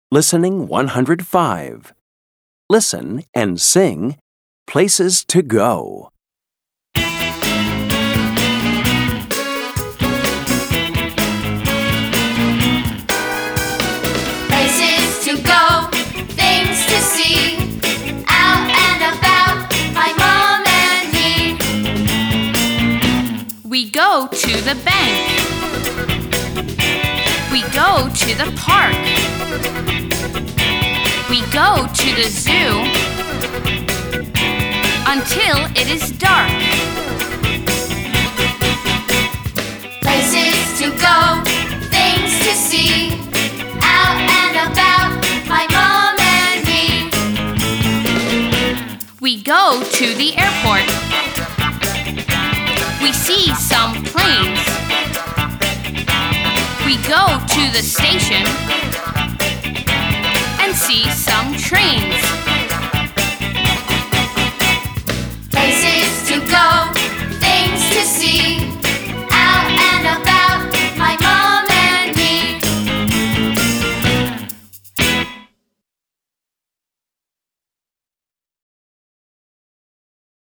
Listening 105. Listen and sing Places to Go. Places to go, things to see, out and about, my mom and me. We go to the bank. We go to the park. We go to the zoo until it is dark. Places to go, things to see, out and about, my mom and me. We go to the airport. We see some planes. We go to the station